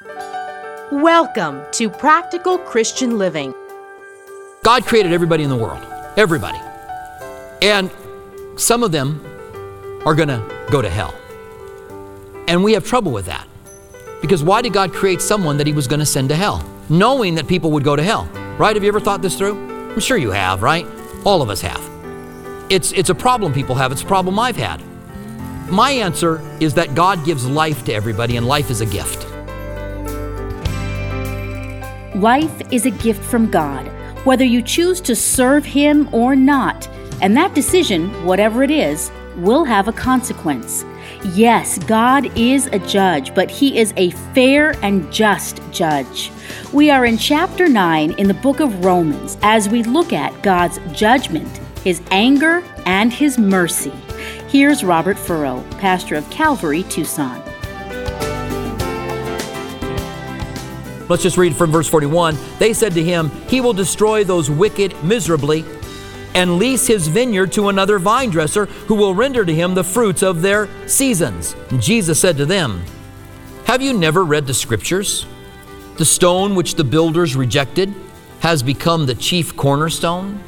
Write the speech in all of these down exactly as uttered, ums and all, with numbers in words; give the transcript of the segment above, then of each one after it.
Welcome to Practical Christian Living. God created everybody in the world, everybody. And some of them are going to go to hell. And we have trouble with that. Because why did God create someone that he was going to send to hell? Knowing that people would go to hell, right? Have you ever thought this through? I'm sure you have, right? All of us have. It's, it's a problem people have. It's a problem I've had. My answer is that God gives life to everybody, and life is a gift. Life is a gift from God, whether you choose to serve him or not. And that decision, whatever it is, will have a consequence. Yes, God is a judge, but he is a fair and just judge. We are in chapter nine in the book of Romans as we look at God's judgment, his anger, and his mercy. Here's Robert Furrow, pastor of Calvary, Tucson. Let's just read from verse forty-one. They said to him, he will destroy those wicked miserably and lease his vineyard to another vine dresser who will render to him the fruits of their seasons. And Jesus said to them, have you never read the scriptures? The stone which the builders rejected has become the chief cornerstone.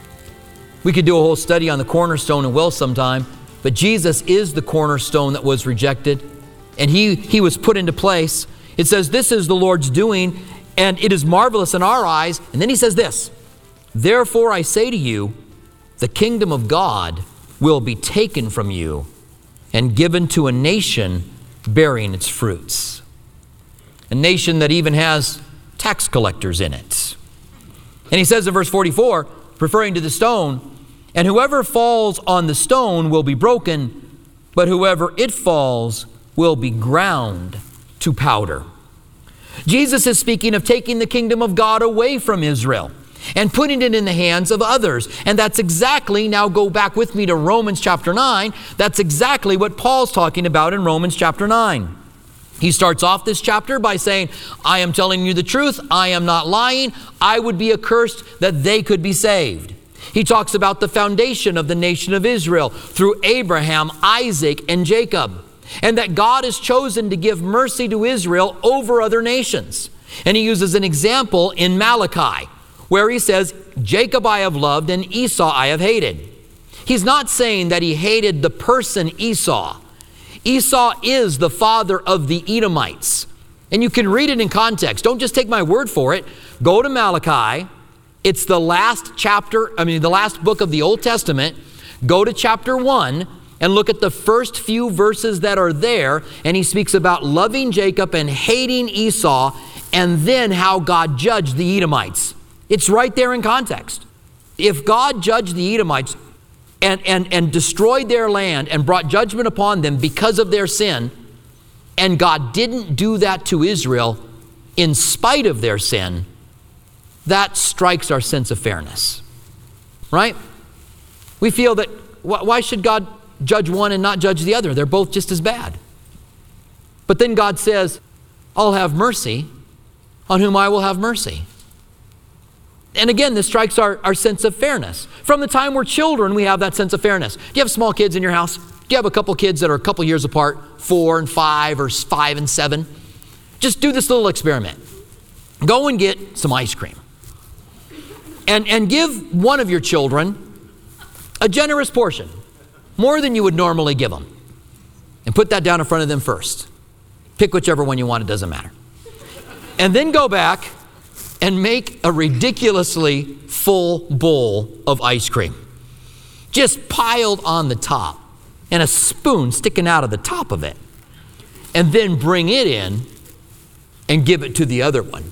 We could do a whole study on the cornerstone and will sometime, but Jesus is the cornerstone that was rejected, and he, he was put into place. It says, this is the Lord's doing, and it is marvelous in our eyes. And then he says this, therefore I say to you, the kingdom of God will be taken from you and given to a nation bearing its fruits. A nation that even has tax collectors in it. And he says in verse forty-four, referring to the stone, and whoever falls on the stone will be broken, but whoever it falls will be ground to powder. Jesus is speaking of taking the kingdom of God away from Israel and putting it in the hands of others. And that's exactly, now go back with me to Romans chapter nine, that's exactly what Paul's talking about in Romans chapter nine. He starts off this chapter by saying, I am telling you the truth, I am not lying, I would be accursed that they could be saved. He talks about the foundation of the nation of Israel through Abraham, Isaac, and Jacob, and that God has chosen to give mercy to Israel over other nations. And he uses an example in Malachi, where he says, Jacob I have loved and Esau I have hated. He's not saying that he hated the person Esau. Esau is the father of the Edomites. And you can read it in context. Don't just take my word for it. Go to Malachi. It's the last chapter, I mean, the last book of the Old Testament. Go to chapter one and look at the first few verses that are there. And he speaks about loving Jacob and hating Esau, and then how God judged the Edomites. It's right there in context. If God judged the Edomites and, and, and destroyed their land and brought judgment upon them because of their sin, and God didn't do that to Israel in spite of their sin, that strikes our sense of fairness, right? We feel that, why should God judge one and not judge the other? They're both just as bad. But then God says, I'll have mercy on whom I will have mercy. And again, this strikes our, our sense of fairness. From the time we're children, we have that sense of fairness. Do you have small kids in your house? Do you have a couple kids that are a couple years apart, four and five or five and seven? Just do this little experiment. Go and get some ice cream. And, and give one of your children a generous portion, more than you would normally give them. And put that down in front of them first. Pick whichever one you want, it doesn't matter. And then go back and make a ridiculously full bowl of ice cream. Just piled on the top and a spoon sticking out of the top of it. And then bring it in and give it to the other one.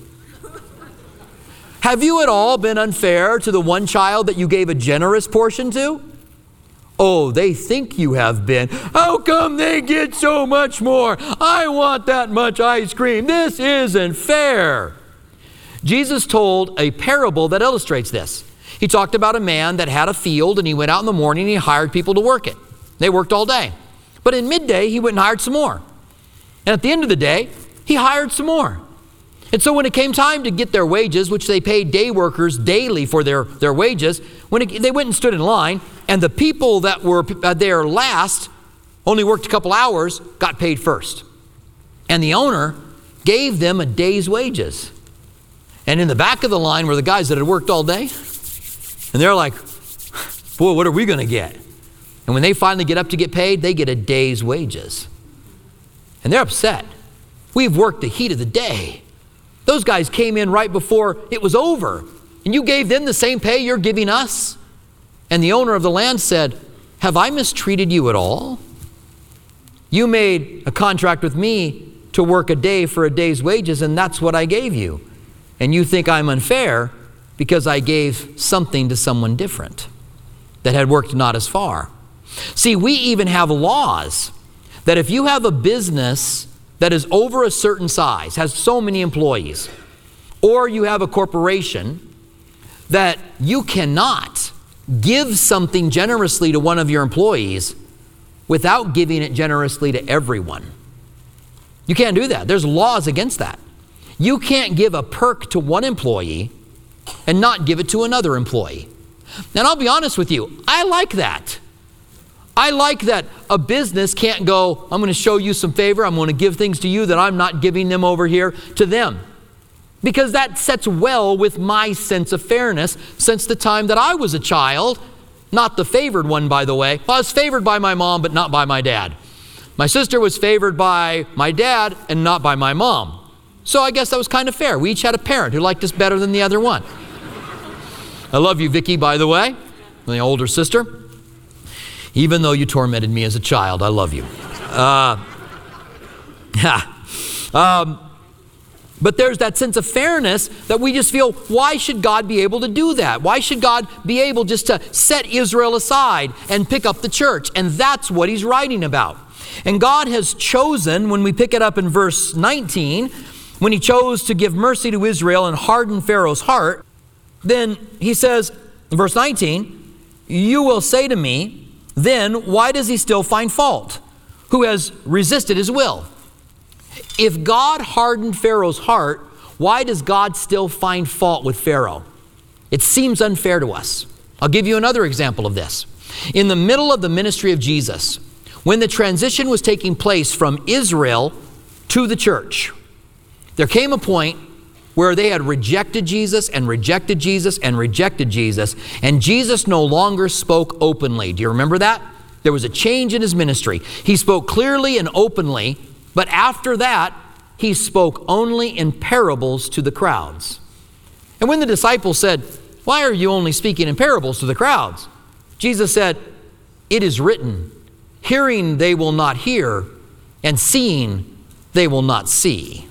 Have you at all been unfair to the one child that you gave a generous portion to? Oh, they think you have been. How come they get so much more? I want that much ice cream. This isn't fair. Jesus told a parable that illustrates this. He talked about a man that had a field, and he went out in the morning and he hired people to work it. They worked all day. But in midday, he went and hired some more. And at the end of the day, he hired some more. And so when it came time to get their wages, which they paid day workers daily for their, their wages, when it, they went and stood in line, and the people that were there last only worked a couple hours, got paid first. And the owner gave them a day's wages. And in the back of the line were the guys that had worked all day. And they're like, boy, what are we going to get? And when they finally get up to get paid, they get a day's wages. And they're upset. We've worked the heat of the day. Those guys came in right before it was over. And you gave them the same pay you're giving us? And the owner of the land said, have I mistreated you at all? You made a contract with me to work a day for a day's wages, and that's what I gave you. And you think I'm unfair because I gave something to someone different that had worked not as far. See, we even have laws that if you have a business that is over a certain size, has so many employees, or you have a corporation, that you cannot give something generously to one of your employees without giving it generously to everyone. You can't do that. There's laws against that. You can't give a perk to one employee and not give it to another employee. And I'll be honest with you, I like that. I like that a business can't go, I'm going to show you some favor, I'm going to give things to you that I'm not giving them over here to them. Because that sets well with my sense of fairness since the time that I was a child. Not the favored one, by the way. I was favored by my mom, but not by my dad. My sister was favored by my dad and not by my mom. So I guess that was kind of fair. We each had a parent who liked us better than the other one. I love you, Vicky, by the way, my older sister. Even though you tormented me as a child, I love you. Uh, yeah. Um, but there's that sense of fairness that we just feel, why should God be able to do that? Why should God be able just to set Israel aside and pick up the church? And that's what he's writing about. And God has chosen, when we pick it up in verse nineteen, when he chose to give mercy to Israel and harden Pharaoh's heart, then he says, in verse nineteen, you will say to me, then why does he still find fault? Who has resisted his will? If God hardened Pharaoh's heart, why does God still find fault with Pharaoh? It seems unfair to us. I'll give you another example of this. In the middle of the ministry of Jesus, when the transition was taking place from Israel to the church, there came a point where they had rejected Jesus and rejected Jesus and rejected Jesus, and Jesus no longer spoke openly. Do you remember that? There was a change in his ministry. He spoke clearly and openly, but after that, he spoke only in parables to the crowds. And when the disciples said, why are you only speaking in parables to the crowds? Jesus said, it is written, hearing they will not hear, and seeing they will not see.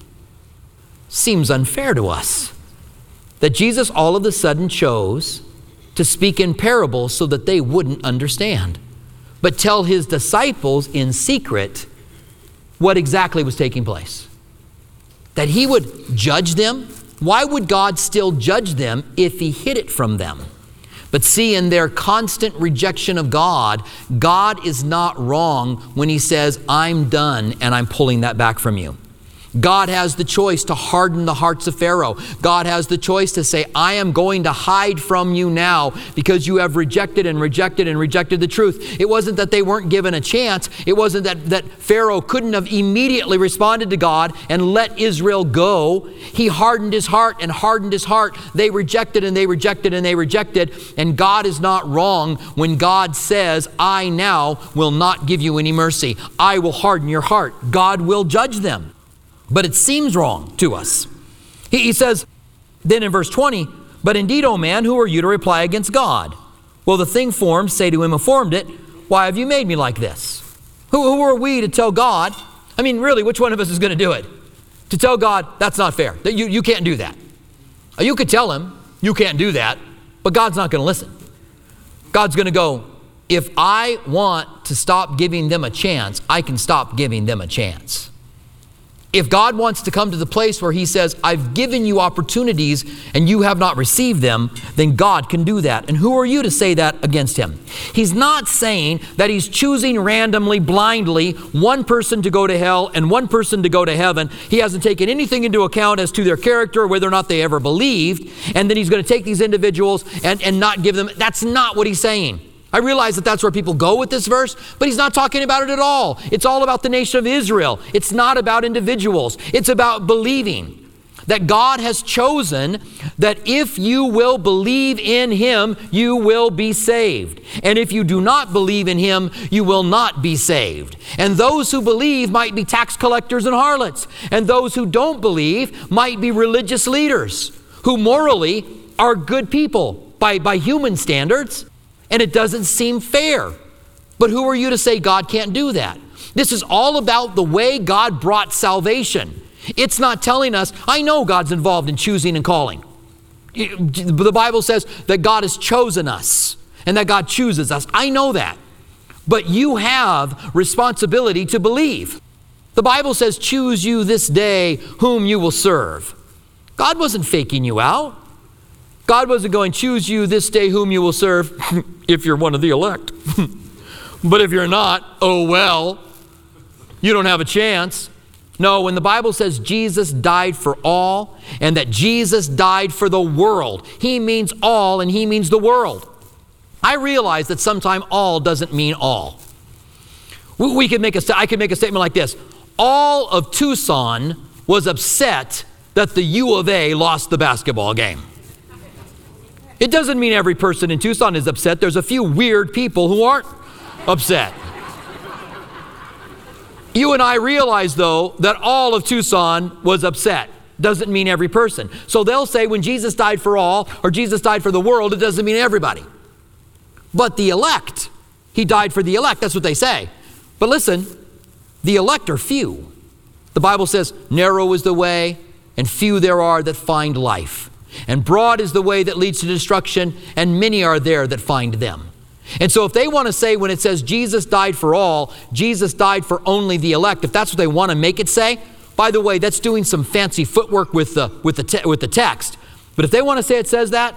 Seems unfair to us that Jesus all of a sudden chose to speak in parables so that they wouldn't understand, but tell his disciples in secret what exactly was taking place. That he would judge them. Why would God still judge them if he hid it from them? But see, in their constant rejection of God, God is not wrong when he says, I'm done and I'm pulling that back from you. God has the choice to harden the hearts of Pharaoh. God has the choice to say, I am going to hide from you now because you have rejected and rejected and rejected the truth. It wasn't that they weren't given a chance. It wasn't that, that Pharaoh couldn't have immediately responded to God and let Israel go. He hardened his heart and hardened his heart. They rejected and they rejected and they rejected. And God is not wrong when God says, I now will not give you any mercy. I will harden your heart. God will judge them. But it seems wrong to us. He, he says, then in verse twenty, but indeed, O man, who are you to reply against God? Will the thing formed say to him who formed it, why have you made me like this? Who, who are we to tell God? I mean, really, which one of us is going to do it? To tell God, that's not fair. That you, you can't do that. You could tell him, you can't do that, but God's not going to listen. God's going to go, if I want to stop giving them a chance, I can stop giving them a chance. If God wants to come to the place where he says, I've given you opportunities and you have not received them, then God can do that. And who are you to say that against him? He's not saying that he's choosing randomly, blindly, one person to go to hell and one person to go to heaven. He hasn't taken anything into account as to their character or whether or not they ever believed. And then he's going to take these individuals and, and not give them. That's not what he's saying. I realize that that's where people go with this verse, but he's not talking about it at all. It's all about the nation of Israel. It's not about individuals. It's about believing that God has chosen that if you will believe in him, you will be saved. And if you do not believe in him, you will not be saved. And those who believe might be tax collectors and harlots. And those who don't believe might be religious leaders who morally are good people by, by human standards. And it doesn't seem fair. But who are you to say God can't do that? This is all about the way God brought salvation. It's not telling us, I know God's involved in choosing and calling. The Bible says that God has chosen us and that God chooses us. I know that. But you have responsibility to believe. The Bible says, choose you this day whom you will serve. God wasn't faking you out. God wasn't going, choose you this day whom you will serve if you're one of the elect. But if you're not, oh well, you don't have a chance. No, when the Bible says Jesus died for all and that Jesus died for the world, he means all and he means the world. I realize that sometimes all doesn't mean all. We, we could make a, I could make a statement like this. All of Tucson was upset that the U of A lost the basketball game. It doesn't mean every person in Tucson is upset. There's a few weird people who aren't upset. You and I realize, though, that all of Tucson was upset. Doesn't mean every person. So they'll say when Jesus died for all, or Jesus died for the world, it doesn't mean everybody. But the elect, he died for the elect. That's what they say. But listen, the elect are few. The Bible says, narrow is the way, and few there are that find life. And broad is the way that leads to destruction, and many are there that find them. And so if they want to say when it says Jesus died for all, Jesus died for only the elect, if that's what they want to make it say, by the way, that's doing some fancy footwork with the, with the, te- with the text. But if they want to say it says that,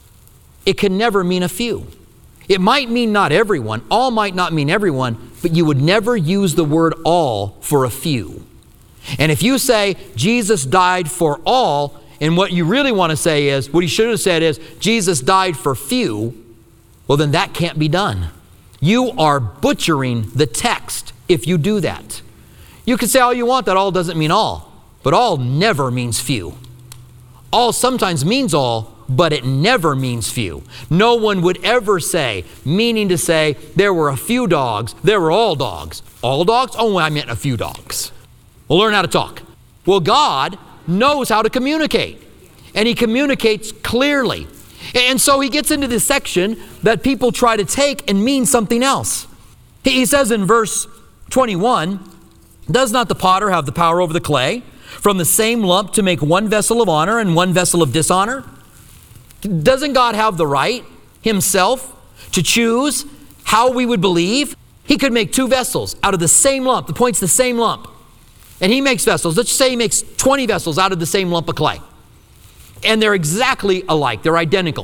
it can never mean a few. It might mean not everyone. All might not mean everyone, but you would never use the word all for a few. And if you say Jesus died for all, and what you really want to say is, what he should have said is, Jesus died for few, well, then that can't be done. You are butchering the text if you do that. You can say all you want that all doesn't mean all, but all never means few. All sometimes means all, but it never means few. No one would ever say, meaning to say, there were a few dogs, there were all dogs. All dogs? Oh, I meant a few dogs. We'll learn how to talk. Well, God knows how to communicate, and he communicates clearly. And so he gets into this section that people try to take and mean something else. He says in verse twenty-one, does not the potter have the power over the clay from the same lump to make one vessel of honor and one vessel of dishonor? Doesn't God have the right himself to choose how we would believe? He could make two vessels out of the same lump. The point's the same lump. And he makes vessels. Let's say he makes twenty vessels out of the same lump of clay. And they're exactly alike. They're identical.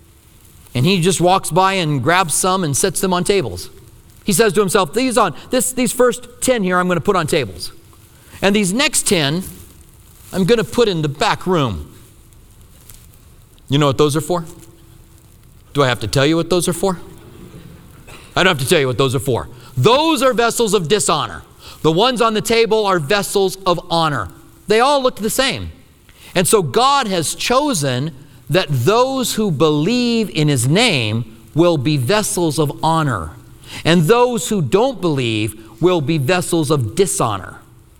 And he just walks by and grabs some and sets them on tables. He says to himself, these on this these first ten here I'm going to put on tables. And these next ten I'm going to put in the back room. You know what those are for? Do I have to tell you what those are for? I don't have to tell you what those are for. Those are vessels of dishonor. The ones on the table are vessels of honor. They all look the same. And so God has chosen that those who believe in his name will be vessels of honor. And those who don't believe will be vessels of dishonor.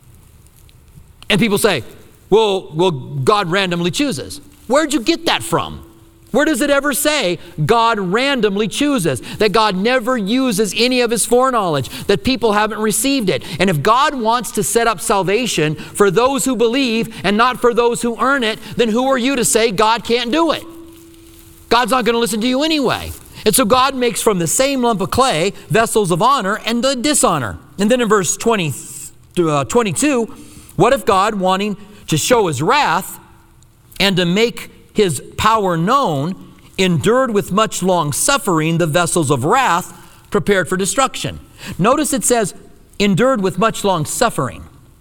And people say, well, well, God randomly chooses. Where'd you get that from? Where does it ever say God randomly chooses? That God never uses any of his foreknowledge, that people haven't received it. And if God wants to set up salvation for those who believe and not for those who earn it, then who are you to say God can't do it? God's not going to listen to you anyway. And so God makes from the same lump of clay vessels of honor and the dishonor. And then in verse twenty, uh, twenty-two, what if God, wanting to show his wrath and to make his power known, endured with much long suffering the vessels of wrath prepared for destruction? Notice it says, endured with much long suffering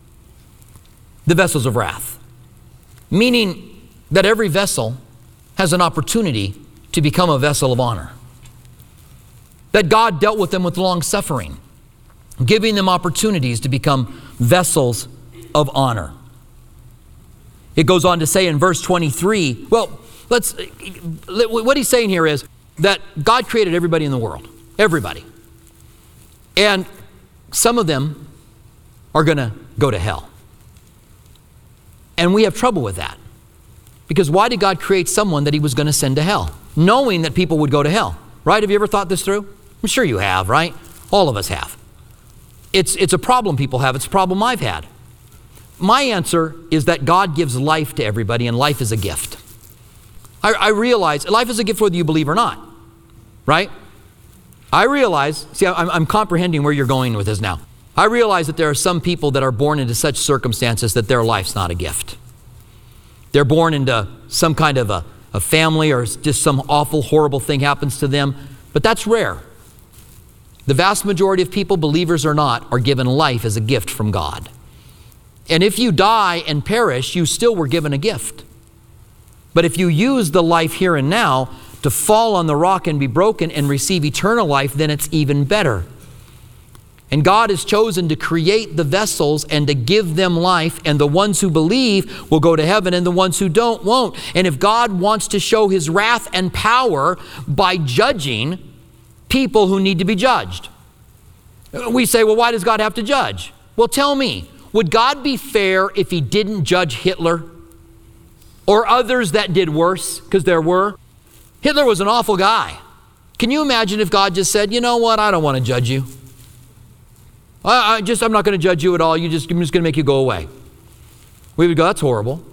the vessels of wrath. Meaning that every vessel has an opportunity to become a vessel of honor. that God dealt with them with long suffering, giving them opportunities to become vessels of honor. It goes on to say in verse twenty-three, well, let's, what he's saying here is that God created everybody in the world, everybody. And some of them are going to go to hell. And we have trouble with that. Because why did God create someone that he was going to send to hell? Knowing that people would go to hell, right? Have you ever thought this through? I'm sure you have, right? All of us have. It's, it's a problem people have. It's a problem I've had. My answer is that God gives life to everybody, and life is a gift. I, I realize life is a gift whether you believe or not, right? I realize, see, I'm, I'm comprehending where you're going with this now. I realize that there are some people that are born into such circumstances that their life's not a gift. They're born into some kind of a, a family, or just some awful, horrible thing happens to them, but that's rare. The vast majority of people, believers or not, are given life as a gift from God. And if you die and perish, you still were given a gift. But if you use the life here and now to fall on the rock and be broken and receive eternal life, then it's even better. And God has chosen to create the vessels and to give them life, and the ones who believe will go to heaven, and the ones who don't won't. And if God wants to show his wrath and power by judging people who need to be judged, we say, well, why does God have to judge? Well, tell me, would God be fair if he didn't judge Hitler or others that did worse? Because there were. Hitler was an awful guy. Can you imagine if God just said, you know what, I don't want to judge you. I, I just, I'm not going to judge you at all. You just, I'm just going to make you go away. We would go, that's horrible.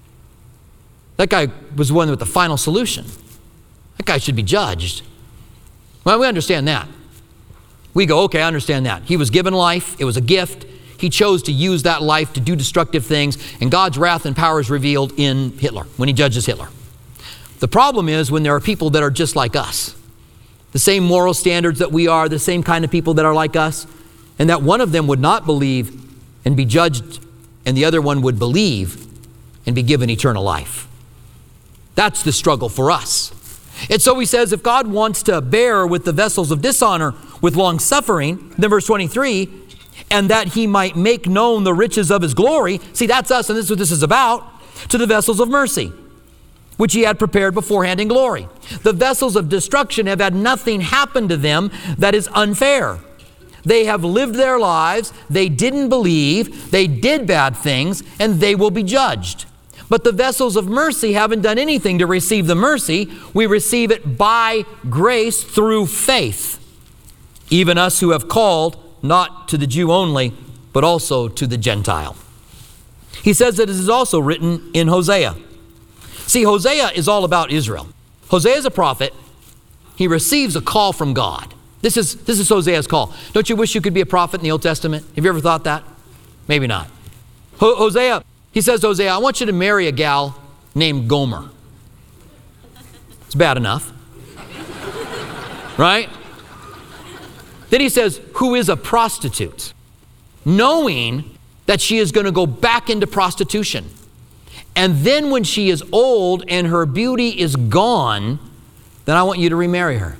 That guy was the one with the final solution. That guy should be judged. Well, we understand that. We go, okay, I understand that. He was given life. It was a gift. He chose to use that life to do destructive things, and God's wrath and power is revealed in Hitler, when he judges Hitler. The problem is when there are people that are just like us, the same moral standards that we are, the same kind of people that are like us, and that one of them would not believe and be judged, and the other one would believe and be given eternal life. That's the struggle for us. And so he says, if God wants to bear with the vessels of dishonor with long suffering, then verse twenty-three, and that he might make known the riches of his glory. See, that's us, and this is what this is about. To the vessels of mercy, which he had prepared beforehand in glory. The vessels of destruction have had nothing happen to them that is unfair. They have lived their lives, they didn't believe, they did bad things, and they will be judged. But the vessels of mercy haven't done anything to receive the mercy. We receive it by grace through faith. Even us who have called, not to the Jew only, but also to the Gentile. He says that it is also written in Hosea. See, Hosea is all about Israel. Hosea is a prophet. He receives a call from God. This is, this is Hosea's call. Don't you wish you could be a prophet in the Old Testament? Have you ever thought that? Maybe not. Ho- Hosea, he says to Hosea, I want you to marry a gal named Gomer. It's bad enough. Right? Then he says, who is a prostitute, knowing that she is going to go back into prostitution. And then when she is old and her beauty is gone, then I want you to remarry her.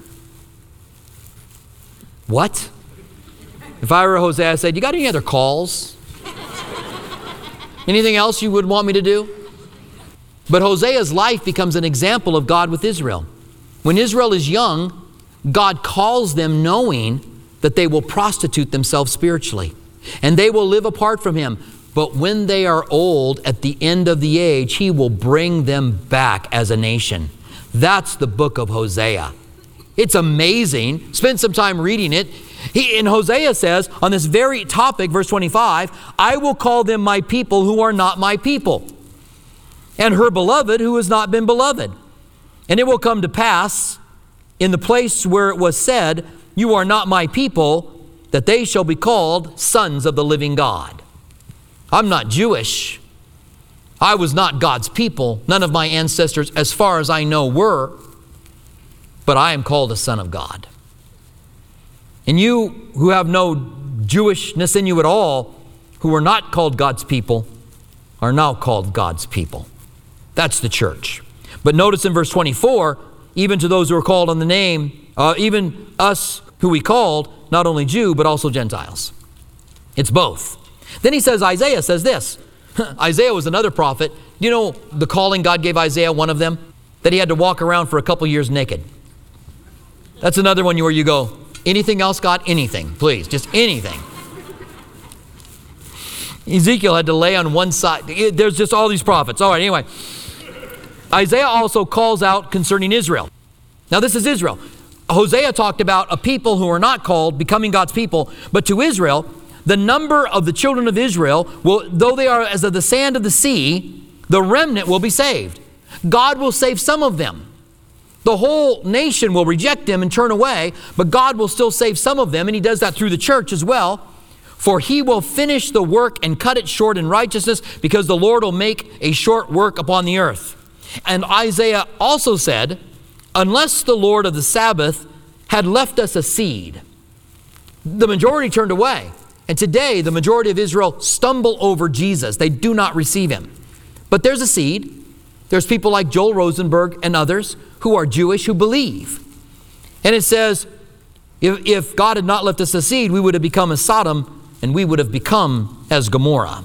What? If I were Hosea, I said, you got any other calls? Anything else you would want me to do? But Hosea's life becomes an example of God with Israel. When Israel is young, God calls them knowing that they will prostitute themselves spiritually, and they will live apart from him. But when they are old, at the end of the age, he will bring them back as a nation. That's the book of Hosea. It's amazing. Spend some time reading it. He, and Hosea says on this very topic, verse twenty-five, I will call them my people who are not my people, and her beloved who has not been beloved. And it will come to pass in the place where it was said, you are not my people, that they shall be called sons of the living God. I'm not Jewish. I was not God's people. None of my ancestors, as far as I know, were. But I am called a son of God. And you who have no Jewishness in you at all, who are not called God's people, are now called God's people. That's the church. But notice in verse twenty-four, even to those who are called on the name, uh, even us who he called not only Jew, but also Gentiles. It's both. Then he says, Isaiah says this. Isaiah was another prophet. You know the calling God gave Isaiah, one of them? That he had to walk around for a couple years naked. That's another one where you go, anything else, God? Anything, please, just anything. Ezekiel had to lay on one side. There's just all these prophets. All right, anyway. Isaiah also calls out concerning Israel. Now this is Israel. Hosea talked about a people who are not called becoming God's people, but to Israel, the number of the children of Israel, will, though they are as of the sand of the sea, the remnant will be saved. God will save some of them. The whole nation will reject them and turn away, but God will still save some of them, and he does that through the church as well. For he will finish the work and cut it short in righteousness, because the Lord will make a short work upon the earth. And Isaiah also said, unless the Lord of the Sabbath had left us a seed, the majority turned away. And today, the majority of Israel stumble over Jesus. They do not receive him. But there's a seed. There's people like Joel Rosenberg and others who are Jewish who believe. And it says, if, if God had not left us a seed, we would have become as Sodom, and we would have become as Gomorrah.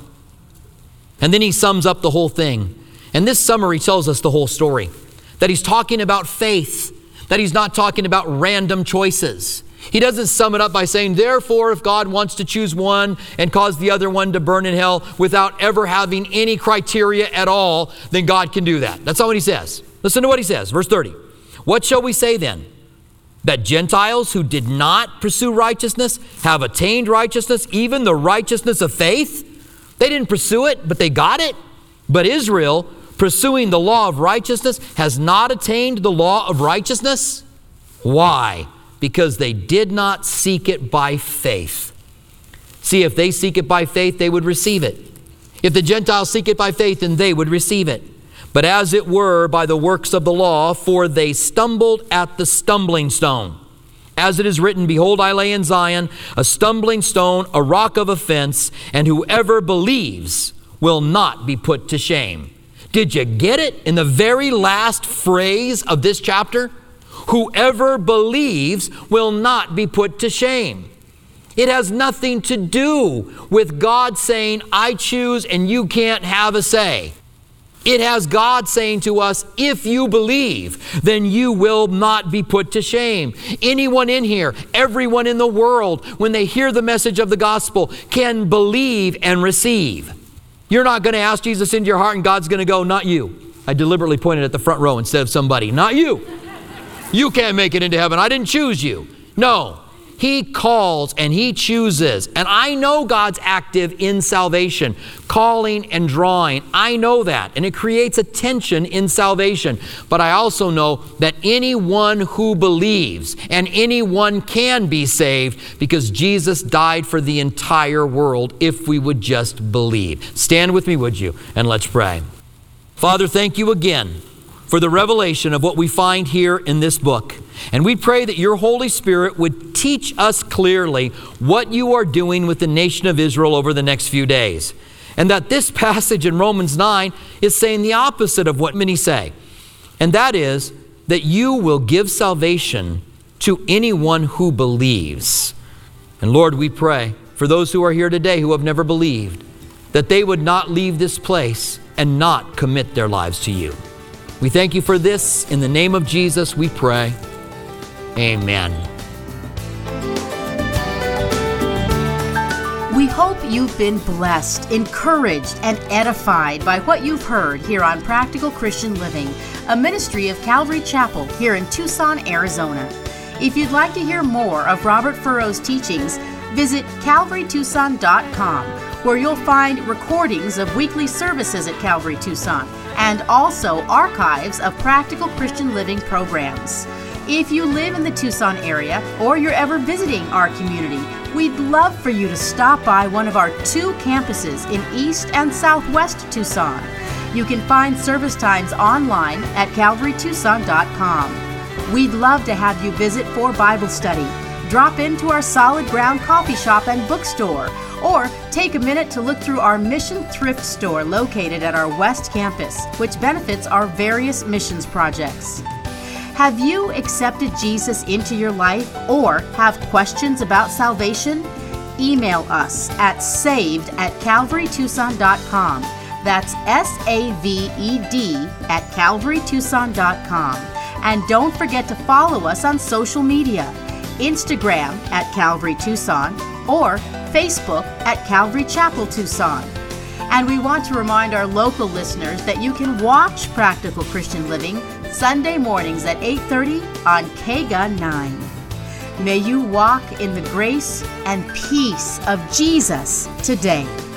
And then he sums up the whole thing. And this summary tells us the whole story. That he's talking about faith. That he's not talking about random choices. He doesn't sum it up by saying, therefore, if God wants to choose one and cause the other one to burn in hell without ever having any criteria at all, then God can do that. That's not what he says. Listen to what he says. Verse thirty. What shall we say then? That Gentiles who did not pursue righteousness have attained righteousness, even the righteousness of faith? They didn't pursue it, but they got it. But Israel, pursuing the law of righteousness, has not attained the law of righteousness. Why? Because they did not seek it by faith. See, if they seek it by faith, they would receive it. If the Gentiles seek it by faith, then they would receive it. But as it were by the works of the law, for they stumbled at the stumbling stone. As it is written, behold, I lay in Zion a stumbling stone, a rock of offense, and whoever believes will not be put to shame. Did you get it in the very last phrase of this chapter? Whoever believes will not be put to shame. It has nothing to do with God saying, I choose and you can't have a say. It has God saying to us, if you believe, then you will not be put to shame. Anyone in here, everyone in the world, when they hear the message of the gospel, can believe and receive. You're not going to ask Jesus into your heart and God's going to go, not you. I deliberately pointed at the front row instead of somebody. Not you. You can't make it into heaven. I didn't choose you. No. He calls and he chooses. And I know God's active in salvation, calling and drawing. I know that. And it creates a tension in salvation. But I also know that anyone who believes and anyone can be saved because Jesus died for the entire world if we would just believe. Stand with me, would you? And let's pray. Father, thank you again for the revelation of what we find here in this book. And we pray that your Holy Spirit would teach us clearly what you are doing with the nation of Israel over the next few days. And that this passage in Romans nine is saying the opposite of what many say. And that is that you will give salvation to anyone who believes. And Lord, we pray for those who are here today who have never believed, that they would not leave this place and not commit their lives to you. We thank you for this. In the name of Jesus, we pray. Amen. We hope you've been blessed, encouraged, and edified by what you've heard here on Practical Christian Living, a ministry of Calvary Chapel here in Tucson, Arizona. If you'd like to hear more of Robert Furrow's teachings, visit calvary tucson dot com, where you'll find recordings of weekly services at Calvary Tucson and also archives of Practical Christian Living programs. If you live in the Tucson area or you're ever visiting our community, we'd love for you to stop by one of our two campuses in East and Southwest Tucson. You can find service times online at calvary tucson dot com. We'd love to have you visit for Bible study. Drop into our Solid Ground coffee shop and bookstore, or take a minute to look through our Mission Thrift Store located at our West Campus, which benefits our various missions projects. Have you accepted Jesus into your life or have questions about salvation? Email us at saved at calvary tucson dot com. That's S A V E D at calvary tucson dot com. And don't forget to follow us on social media, Instagram at Calvary Tucson or Facebook at Calvary Chapel Tucson. And we want to remind our local listeners that you can watch Practical Christian Living Sunday mornings at eight thirty on K G A nine. May you walk in the grace and peace of Jesus today.